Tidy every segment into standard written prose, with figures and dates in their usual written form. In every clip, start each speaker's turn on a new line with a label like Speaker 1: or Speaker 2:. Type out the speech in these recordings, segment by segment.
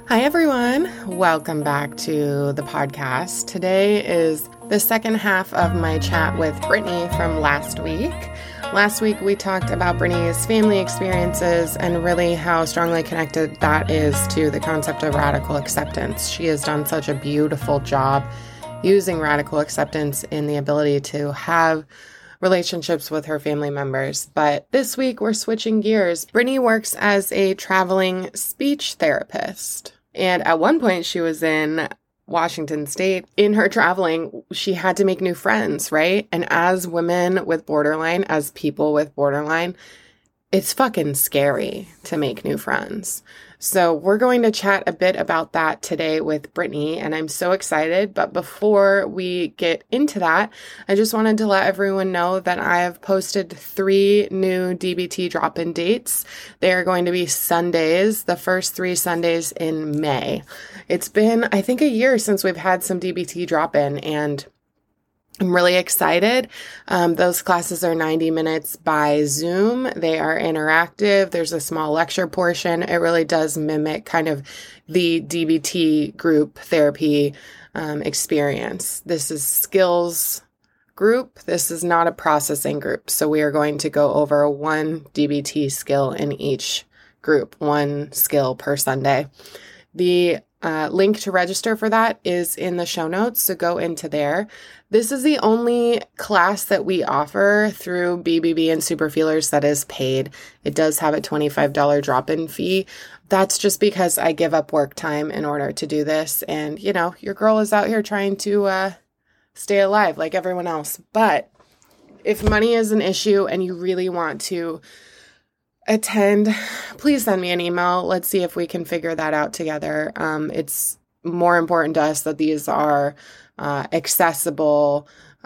Speaker 1: Hi, everyone. Welcome back to the podcast. Today is the second half of my chat with Brittany from last week. Last week, we talked about Brittany's family experiences and really how strongly connected that is to the concept of radical acceptance. She has done such a beautiful job using radical acceptance in the ability to have relationships with her family members. But this week, we're switching gears. Brittany works as a traveling speech therapist. And at one point, she was in Washington State. In her traveling, she had to make new friends, right? And as women with borderline, as people with borderline, it's fucking scary to make new friends. So we're going to chat a bit about that today with Brittany, and I'm so excited. But before we get into that, I just wanted to let everyone know that I have posted 3 new DBT drop-in dates. They are going to be Sundays, the first 3 Sundays in May. It's been, I think, a year since we've had some DBT drop-in, and I'm really excited. Those classes are 90 minutes by Zoom. They are interactive. There's a small lecture portion. It really does mimic kind of the DBT group therapy experience. This is skills group. This is not a processing group. So we are going to go over one DBT skill in each group, one skill per Sunday. The link to register for that is in the show notes, so go into there. This is the only class that we offer through BBB and Superfeelers that is paid. It does have a $25 drop-in fee. That's just because I give up work time in order to do this. And, you know, your girl is out here trying to stay alive like everyone else. But if money is an issue and you really want to attend, please send me an email. Let's see if we can figure that out together. It's more important to us that these are accessible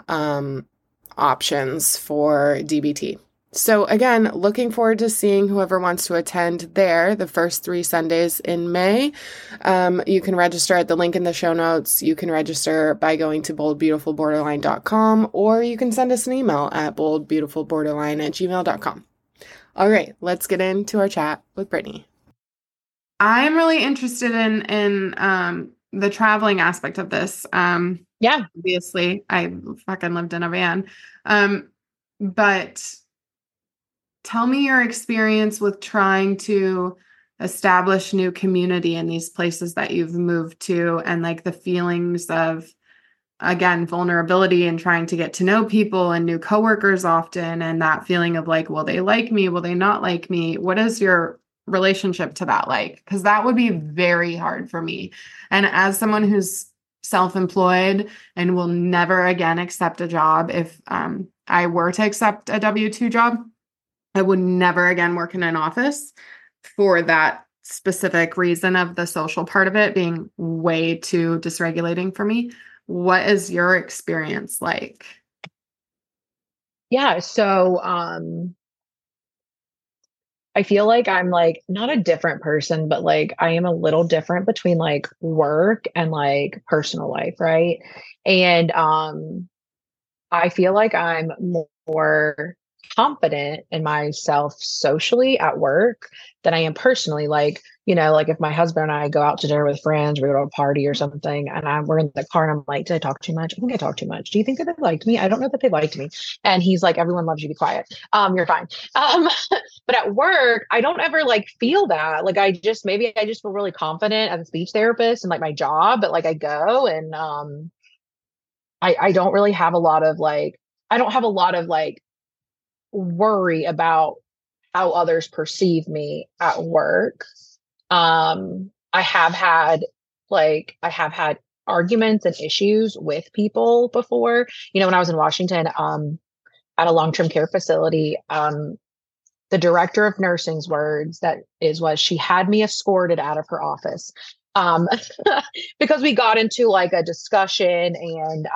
Speaker 1: options for DBT. So again, looking forward to seeing whoever wants to attend there the first 3 Sundays in May. You can register at the link in the show notes. You can register by going to boldbeautifulborderline.com, or you can send us an email at boldbeautifulborderline@gmail.com. All right, let's get into our chat with Brittany. I'm really interested in the traveling aspect of this.
Speaker 2: Yeah.
Speaker 1: Obviously, I fucking lived in a van. But tell me your experience with trying to establish new community in these places that you've moved to, and like the feelings of, again, vulnerability and trying to get to know people and new coworkers often, and that feeling of like, will they like me? Will they not like me? What is your relationship to that like? Because that would be very hard for me. And as someone who's self-employed and will never again accept a job, if I were to accept a W-2 job, I would never again work in an office for that specific reason of the social part of it being way too dysregulating for me. What is your experience like?
Speaker 2: Yeah. So, I feel like I'm like not a different person, but like I am a little different between like work and like personal life, right? And I feel like I'm more confident in myself socially at work than I am personally. Like, like if my husband and I go out to dinner with friends, we go to a party or something, and we're in the car and I'm like, did I talk too much? I think I talked too much. Do you think that they liked me? I don't know that they liked me. And he's like, everyone loves you. Be quiet. You're fine. But at work, I don't ever like feel that. Like maybe I just feel really confident as a speech therapist and like my job, but like I go and I don't really have a lot of like, I don't have a lot of like worry about how others perceive me at work. I have had arguments and issues with people before. When I was in Washington, at a long-term care facility, the director of nursing's words was she had me escorted out of her office. Because we got into like a discussion, and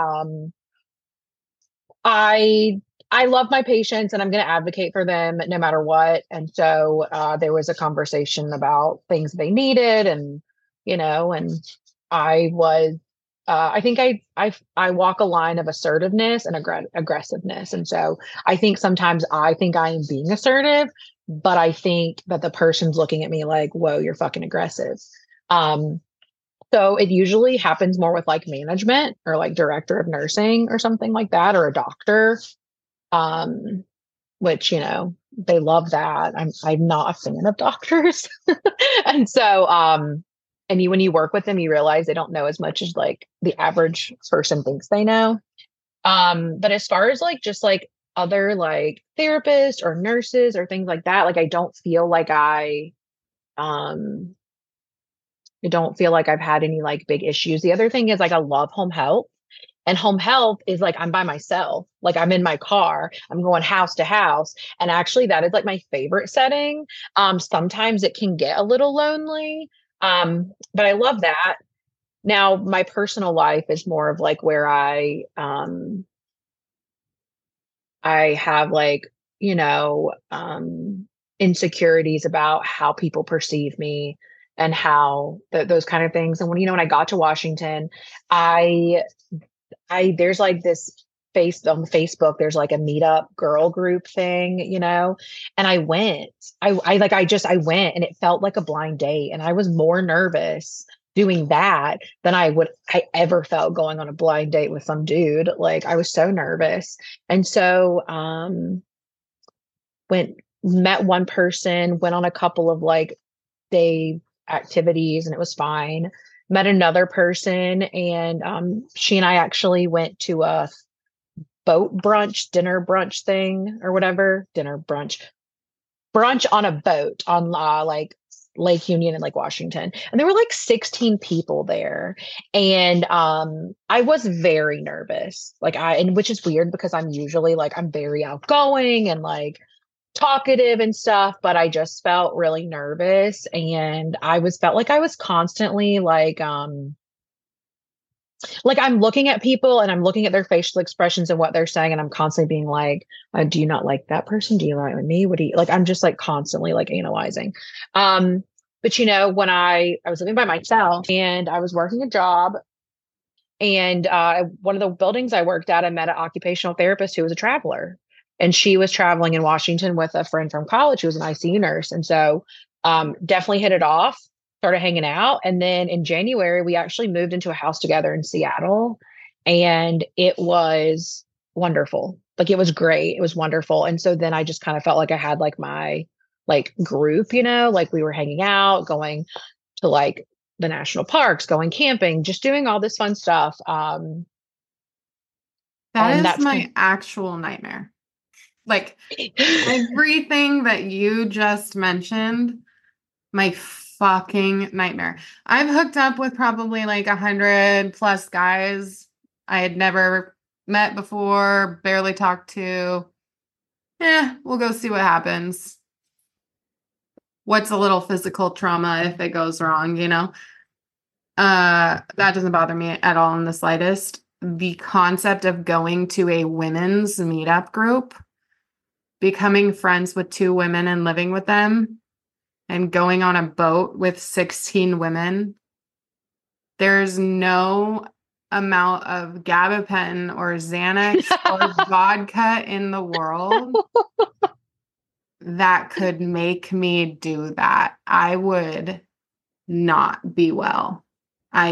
Speaker 2: I love my patients and I'm going to advocate for them no matter what. And so there was a conversation about things they needed, and and I was I think I walk a line of assertiveness and aggressiveness. And so I think sometimes I think I am being assertive, but I think that the person's looking at me like, whoa, you're fucking aggressive. Um, so it usually happens more with like management or like director of nursing or something like that, or a doctor. Um, which, they love that. I'm not a fan of doctors. And so and when you work with them, you realize they don't know as much as like the average person thinks they know. But as far as like just like other like therapists or nurses or things like that, like um I don't feel like I've had any like big issues. The other thing is like I love home health. And home health is like I'm by myself. Like I'm in my car, I'm going house to house. And actually that is like my favorite setting. Sometimes it can get a little lonely. But I love that. Now my personal life is more of like where I have like, you know, insecurities about how people perceive me and how those kind of things. And when I got to Washington, I there's like this face on Facebook, there's like a meetup girl group thing, and I went. I went and it felt like a blind date. And I was more nervous doing that than I ever felt going on a blind date with some dude. Like I was so nervous. And so met one person, went on a couple of like day activities and it was fine. Met another person and she and I actually went to a dinner brunch thing or whatever, brunch on a boat on like Lake Union in Lake Washington. And there were like 16 people there. And I was very nervous. And which is weird because I'm usually like, I'm very outgoing and like talkative and stuff, but I just felt really nervous. And felt like I was constantly like I'm looking at people and I'm looking at their facial expressions and what they're saying. And I'm constantly being like, do you not like that person? Do you like me? What do you like? I'm just like constantly like analyzing. But when I was living by myself and I was working a job and one of the buildings I worked at, I met an occupational therapist who was a traveler. And she was traveling in Washington with a friend from college who was an ICU nurse. And so definitely hit it off, started hanging out. And then in January, we actually moved into a house together in Seattle. And it was wonderful. Like it was great. It was wonderful. And so then I just kind of felt like I had like my like group, like we were hanging out, going to like the national parks, going camping, just doing all this fun stuff.
Speaker 1: That is my actual nightmare. Like everything that you just mentioned, my fucking nightmare. I've hooked up with probably like 100+ guys I had never met before, barely talked to. We'll go see what happens. What's a little physical trauma if it goes wrong, that doesn't bother me at all in the slightest. The concept of going to a women's meetup group, becoming friends with 2 women and living with them, and going on a boat with 16 women, there's no amount of gabapentin or Xanax or vodka in the world that could make me do that. I would not be well. I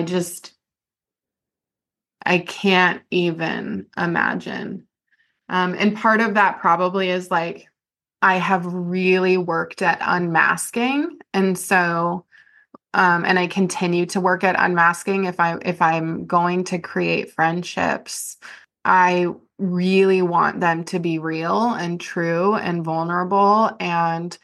Speaker 1: can't even imagine. And part of that probably is like, I have really worked at unmasking. And so, and I continue to work at unmasking. If I'm going to create friendships, I really want them to be real and true and vulnerable. And,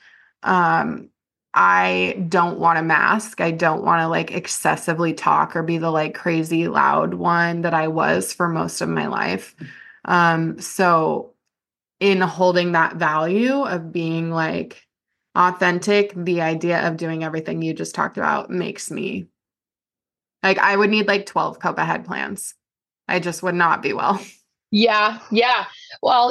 Speaker 1: I don't want to mask. I don't want to like excessively talk or be the like crazy loud one that I was for most of my life. So in holding that value of being like authentic, the idea of doing everything you just talked about makes me like, I would need like 12 cope ahead plans. I just would not be well.
Speaker 2: Yeah. Yeah. Well,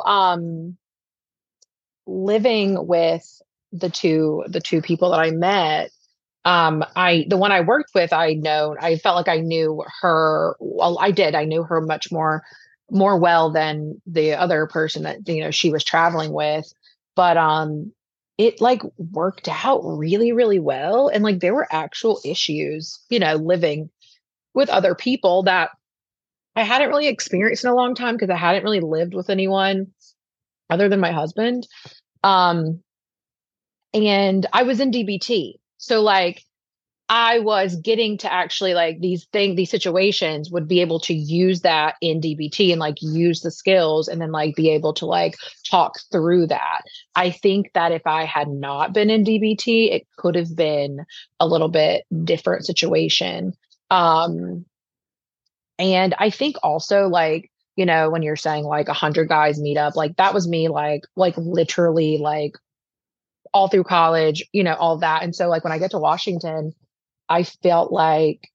Speaker 2: living with the two people that I met, the one I worked with, I felt like I knew her. Well, I knew her much more well than the other person that, she was traveling with. But, it like worked out really, really well. And like there were actual issues, living with other people that I hadn't really experienced in a long time because I hadn't really lived with anyone other than my husband. Um, and I was in DBT. So like I was getting to actually like these situations would be able to use that in DBT and like use the skills and then like be able to like talk through that. I think that if I had not been in DBT, it could have been a little bit different situation. Um, and I think also like, when you're saying like 100 guys meet up, like that was me like literally like all through college, all that. And so like when I get to Washington, I felt like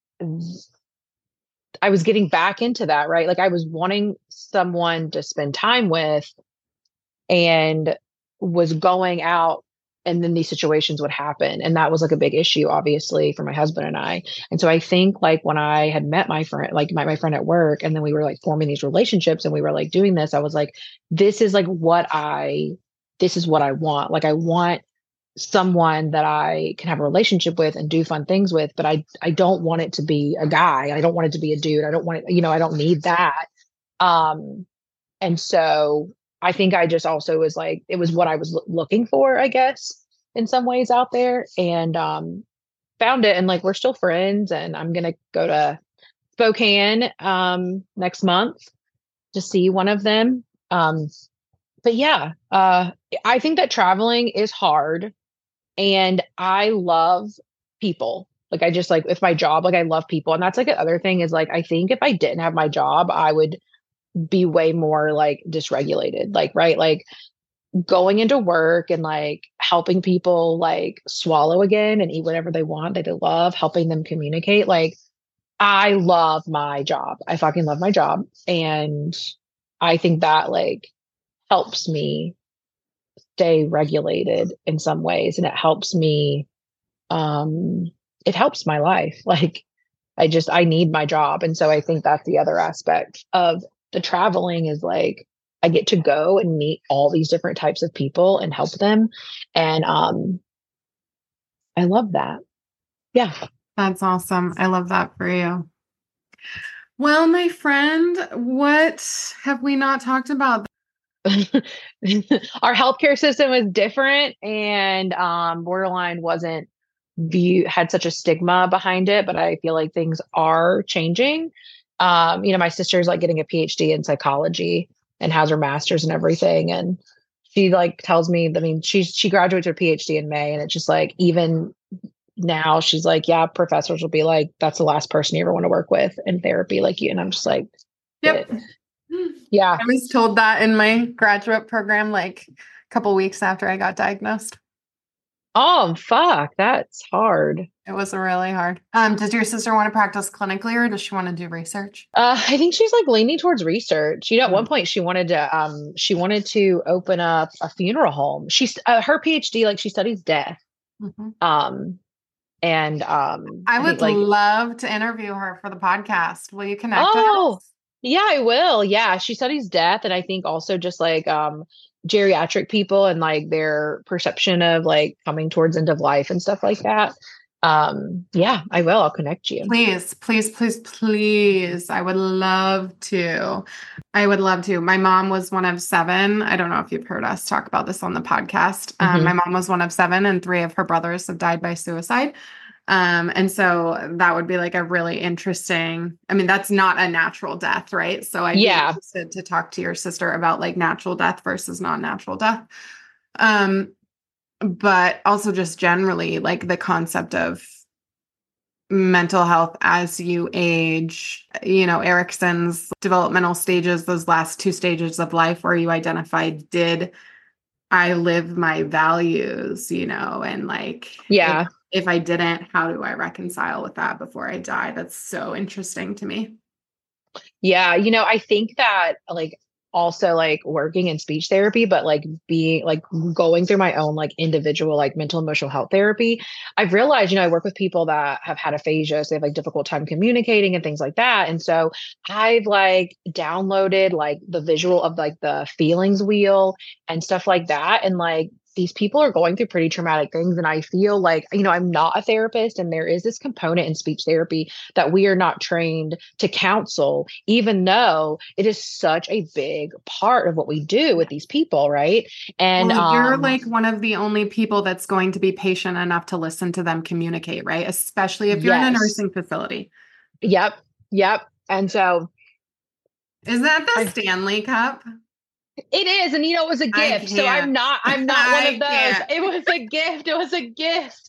Speaker 2: I was getting back into that, right? Like I was wanting someone to spend time with and was going out and then these situations would happen. And that was like a big issue, obviously, for my husband and I. And so I think like when I had met my friend, like met my friend at work, and then we were like forming these relationships and we were like doing this, I was like, this is what I want. Like I want someone that I can have a relationship with and do fun things with, but I don't want it to be a guy. I don't want it to be a dude. I don't want it, I don't need that. Um, and so I think I just also was like, it was what I was looking for, I guess, in some ways out there, and found it. And like, we're still friends, and I'm going to go to Spokane next month to see one of them. But yeah, I think that traveling is hard, and I love people. Like I just like with my job, like I love people. And that's like another thing is like, I think if I didn't have my job, I would be way more like dysregulated. Like, right. Like going into work and like helping people like swallow again and eat whatever they want, that they love, helping them communicate. Like I love my job. I fucking love my job. And I think that like helps me stay regulated in some ways. And it helps me, it helps my life. Like I need my job. And so I think that's the other aspect of the traveling is like, I get to go and meet all these different types of people and help them. And I love that. Yeah.
Speaker 1: That's awesome. I love that for you. Well, my friend, what have we not talked about?
Speaker 2: Our healthcare system was different, and borderline wasn't had such a stigma behind it, but I feel like things are changing. My sister's like getting a PhD in psychology and has her master's and everything. And she like tells me, I mean, she graduates her PhD in May, and it's just like, even now she's like, yeah, professors will be like, that's the last person you ever want to work with in therapy, like you. And I'm just like,
Speaker 1: Yep.
Speaker 2: Yeah.
Speaker 1: I was told that in my graduate program, like a couple weeks after I got diagnosed.
Speaker 2: Oh, fuck. That's hard.
Speaker 1: It was really hard. Does your sister want to practice clinically, or does she want to do research?
Speaker 2: I think she's like leaning towards research. At one point she wanted to open up a funeral home. She's her PhD, like she studies death.
Speaker 1: Mm-hmm.
Speaker 2: I
Speaker 1: would love to interview her for the podcast. Will you connect
Speaker 2: us?
Speaker 1: us?
Speaker 2: Yeah, I will. Yeah, she studies death, and I think also just like geriatric people and like their perception of like coming towards end of life and stuff like that. Yeah, I will. I'll connect you.
Speaker 1: Please, please, please, please. I would love to. My mom was one of 7. I don't know if you've heard us talk about this on the podcast.
Speaker 2: Mm-hmm.
Speaker 1: My mom was one of 7, and 3 of her brothers have died by suicide. And so that would be like a really interesting, I mean, that's not a natural death, right? So I'd be interested to talk to your sister about like natural death versus non-natural death. But also just generally like the concept of mental health as you age, Erikson's developmental stages, those last 2 stages of life where you identify, did I live my values, and like, if I didn't, how do I reconcile with that before I die? That's so interesting to me.
Speaker 2: Yeah. I think that like also like working in speech therapy, but like being like going through my own like individual like mental emotional health therapy, I've realized, I work with people that have had aphasia, so they have like difficult time communicating and things like that. And so I've like downloaded like the visual of like the feelings wheel and stuff like that. And like these people are going through pretty traumatic things. And I feel like, I'm not a therapist, and there is this component in speech therapy that we are not trained to counsel, even though it is such a big part of what we do with these people. Right. And,
Speaker 1: Well, you're like one of the only people that's going to be patient enough to listen to them communicate, right? Especially if you're in a
Speaker 2: yes,
Speaker 1: nursing facility.
Speaker 2: yep, yep. And so
Speaker 1: Is that the Stanley Cup?
Speaker 2: it is. And it was a
Speaker 1: I
Speaker 2: gift. So
Speaker 1: can't.
Speaker 2: I'm not one of
Speaker 1: I
Speaker 2: those.
Speaker 1: can't.
Speaker 2: It was a gift. It was a gift.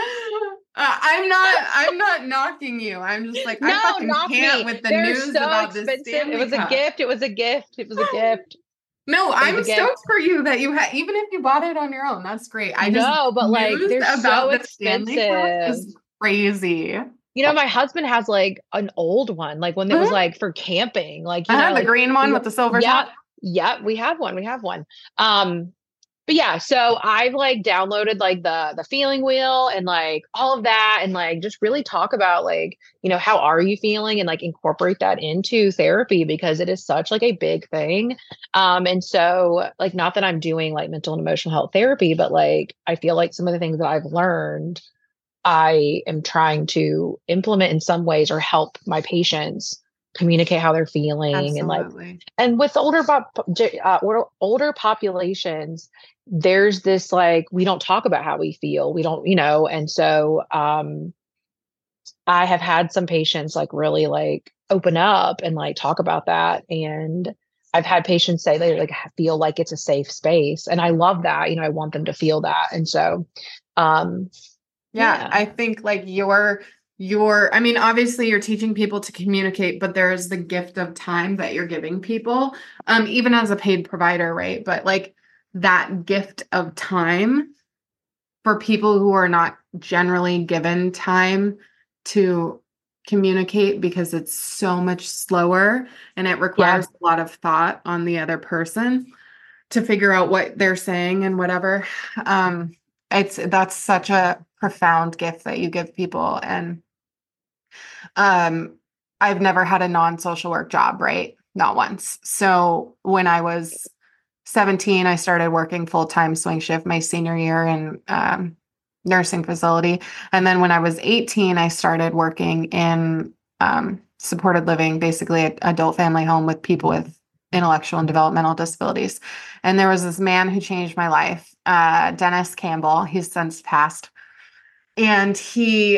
Speaker 1: I'm not knocking you. I'm just like, I
Speaker 2: No,
Speaker 1: fucking
Speaker 2: knock
Speaker 1: can't
Speaker 2: me.
Speaker 1: with the
Speaker 2: They're
Speaker 1: news
Speaker 2: so
Speaker 1: about this
Speaker 2: expensive. It
Speaker 1: Stanley
Speaker 2: was a
Speaker 1: Cup.
Speaker 2: gift. It was a gift. It was a gift.
Speaker 1: No,
Speaker 2: It was
Speaker 1: I'm
Speaker 2: a gift.
Speaker 1: stoked for you that you had, even if you bought it on your own, that's great.
Speaker 2: No, but like
Speaker 1: News
Speaker 2: they're so
Speaker 1: about the Stanley Cup
Speaker 2: expensive.
Speaker 1: is crazy.
Speaker 2: My husband has like an old one, like one that was like for camping, like,
Speaker 1: The
Speaker 2: like
Speaker 1: green one with the silver
Speaker 2: yeah,
Speaker 1: top.
Speaker 2: yeah, we have one. We have one. But yeah, so I've like downloaded like the feeling wheel and like all of that, and like just really talk about like, how are you feeling, and like incorporate that into therapy, because it is such like a big thing. And so like, not that I'm doing like mental and emotional health therapy, but like I feel like some of the things that I've learned, I am trying to implement in some ways, or help my patients communicate how they're feeling. And like,
Speaker 1: Absolutely.
Speaker 2: and with older populations, there's this like, we don't talk about how we feel. We don't, and so I have had some patients like really like open up and like talk about that. And I've had patients say they like feel like it's a safe space. And I love that. I want them to feel that. And so
Speaker 1: yeah, I think like I mean, obviously you're teaching people to communicate, but there's the gift of time that you're giving people, even as a paid provider, right? But like that gift of time for people who are not generally given time to communicate because it's so much slower and it requires a lot of thought on the other person to figure out what they're saying and whatever. That's such a profound gift that you give people. And I've never had a non-social work job, right? Not once. So when I was 17, I started working full-time swing shift my senior year in nursing facility. And then when I was 18, I started working in supported living, basically an adult family home with people with intellectual and developmental disabilities. And there was this man who changed my life, Dennis Campbell. He's since passed. And he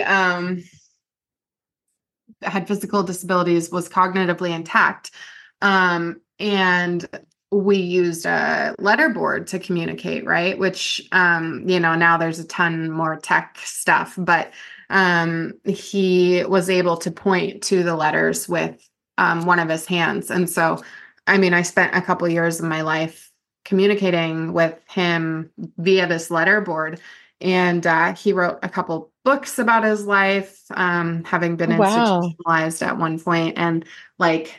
Speaker 1: had physical disabilities, was cognitively intact. And we used a letterboard to communicate, right? Which, now there's a ton more tech stuff, but he was able to point to the letters with one of his hands. And so, I mean, I spent a couple of years of my life communicating with him via this letterboard. And he wrote a couple books about his life, having been institutionalized at one point. And like,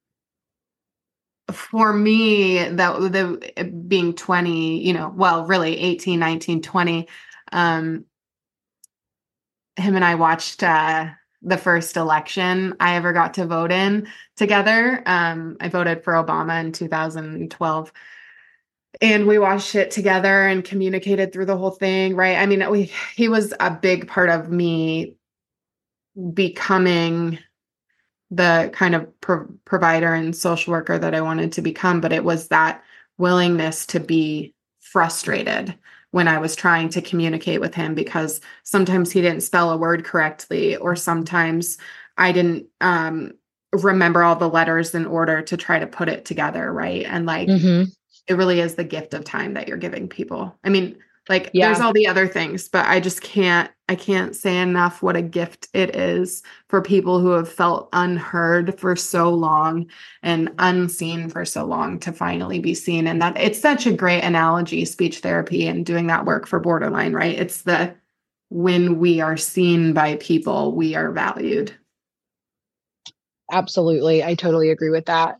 Speaker 1: for me, that the being 20, well, really 18, 19, 20, him and I watched the first election I ever got to vote in together. I voted for Obama in 2012. And we watched it together and communicated through the whole thing, right? I mean, he was a big part of me becoming the kind of provider and social worker that I wanted to become, but it was that willingness to be frustrated when I was trying to communicate with him, because sometimes he didn't spell a word correctly, or sometimes I didn't remember all the letters in order to try to put it together, right? And like, it really is the gift of time that you're giving people. I mean, like there's all the other things, but I can't say enough what a gift it is for people who have felt unheard for so long and unseen for so long to finally be seen. And that it's such a great analogy, speech therapy and doing that work for borderline, right? It's when we are seen by people, we are valued.
Speaker 2: Absolutely. I totally agree with that.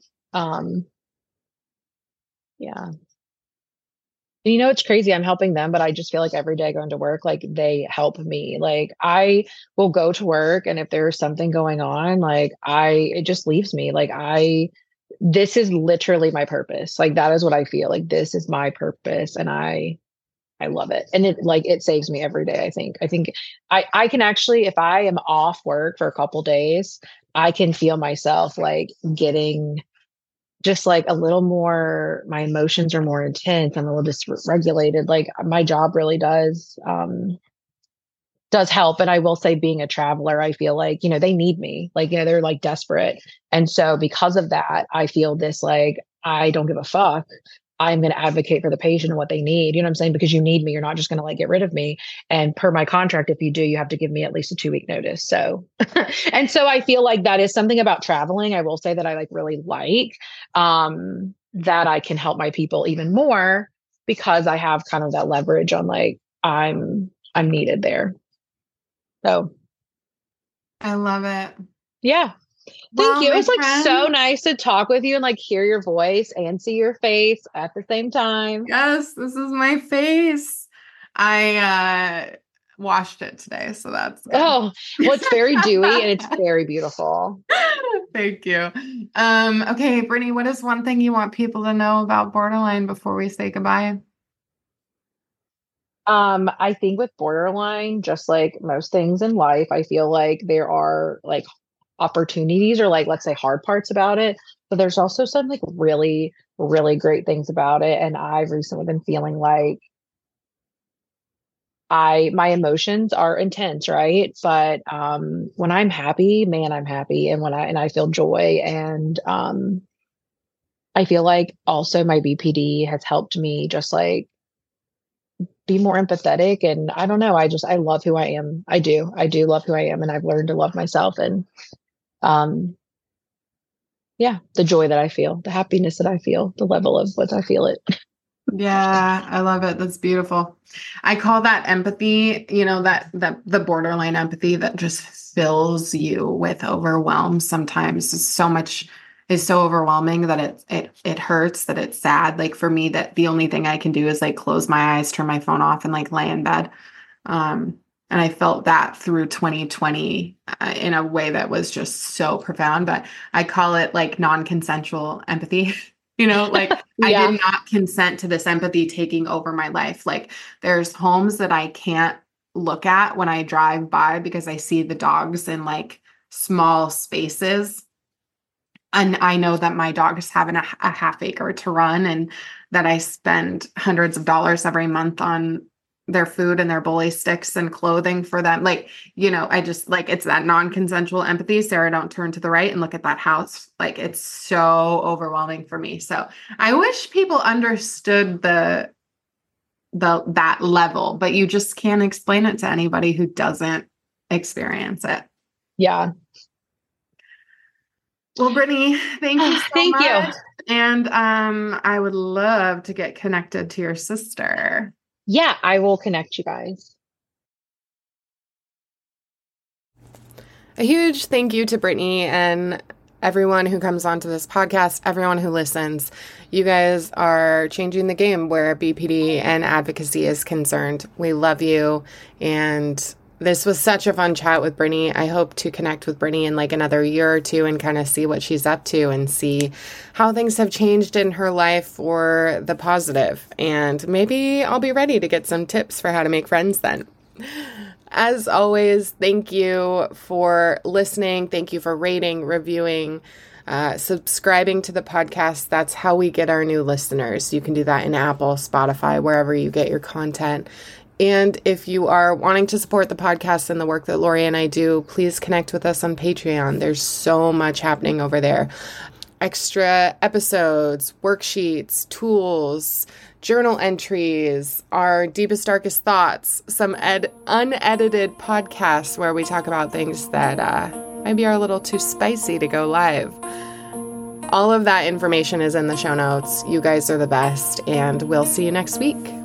Speaker 2: Yeah. It's crazy. I'm helping them, but I just feel like every day going to work, like they help me. Like I will go to work, and if there's something going on, like it just leaves me. Like this is literally my purpose. Like that is what I feel like. This is my purpose. And I I love it. And it saves me every day. I can actually, if I am off work for a couple days, I can feel myself like getting just like a little more, my emotions are more intense. I'm a little dysregulated. Like my job really does help. And I will say, being a traveler, I feel like, they need me, like, they're like desperate. And so because of that, I feel this, like, I don't give a fuck. I'm going to advocate for the patient and what they need. You know what I'm saying? Because you need me. You're not just going to like get rid of me. And per my contract, if you do, you have to give me at least a 2-week notice. So, and so I feel like that is something about traveling. I will say that I like really like, that I can help my people even more because I have kind of that leverage on like, I'm needed there. So
Speaker 1: I love it.
Speaker 2: Yeah. Thank you. It was like so nice to talk with you and like hear your voice and see your face at the same time.
Speaker 1: Yes, this is my face. I washed it today, so that's good.
Speaker 2: Oh, well, it's very dewy and it's very beautiful.
Speaker 1: Thank you. Okay, Brittany, what is one thing you want people to know about borderline before we say goodbye?
Speaker 2: I think with borderline, just like most things in life, I feel like there are like opportunities or like, let's say, hard parts about it, but there's also some like really, really great things about it. And I've recently been feeling like my emotions are intense, right? But when I'm happy, man, I'm happy. And I feel joy. And I feel like also my BPD has helped me just like be more empathetic. And I don't know, I love who I am. I do love who I am. And I've learned to love myself. And yeah, the joy that I feel, the happiness that I feel, the level of what I feel it.
Speaker 1: Yeah, I love it. That's beautiful. I call that empathy, that the borderline empathy that just fills you with overwhelm sometimes. Is so overwhelming that it hurts, that it's sad. Like for me, that the only thing I can do is like close my eyes, turn my phone off, and like lay in bed. And I felt that through 2020 in a way that was just so profound. But I call it like non-consensual empathy. Like yeah. I did not consent to this empathy taking over my life. Like there's homes that I can't look at when I drive by because I see the dogs in like small spaces. And I know that my dog is having a half acre to run and that I spend hundreds of dollars every month on their food and their bully sticks and clothing for them. Like, I just like, it's that non-consensual empathy. Sarah, don't turn to the right and look at that house. Like it's so overwhelming for me. So I wish people understood that level, but you just can't explain it to anybody who doesn't experience it.
Speaker 2: Yeah.
Speaker 1: Well, Brittany, thank you so
Speaker 2: thank
Speaker 1: much.
Speaker 2: you.
Speaker 1: And I would love to get connected to your sister.
Speaker 2: Yeah, I will connect you guys.
Speaker 1: A huge thank you to Brittany and everyone who comes onto this podcast, everyone who listens. You guys are changing the game where BPD and advocacy is concerned. We love you. And this was such a fun chat with Brittany. I hope to connect with Brittany in like another year or two and kind of see what she's up to and see how things have changed in her life for the positive. And maybe I'll be ready to get some tips for how to make friends then. As always, thank you for listening. Thank you for rating, reviewing, subscribing to the podcast. That's how we get our new listeners. You can do that in Apple, Spotify, wherever you get your content. And if you are wanting to support the podcast and the work that Lori and I do, please connect with us on Patreon. There's so much happening over there. Extra episodes, worksheets, tools, journal entries, our deepest, darkest thoughts, some unedited podcasts where we talk about things that maybe are a little too spicy to go live. All of that information is in the show notes. You guys are the best, and we'll see you next week.